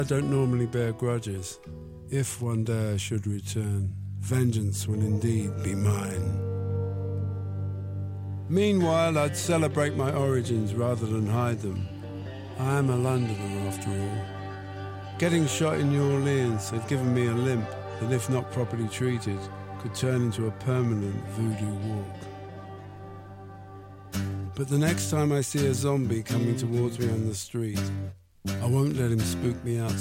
I don't normally bear grudges. If one day I should return, vengeance will indeed be mine. Meanwhile, I'd celebrate my origins rather than hide them. I am a Londoner after all. Getting shot in New Orleans had given me a limp that, if not properly treated, could turn into a permanent voodoo walk. But the next time I see a zombie coming towards me on the street, I won't let him spook me out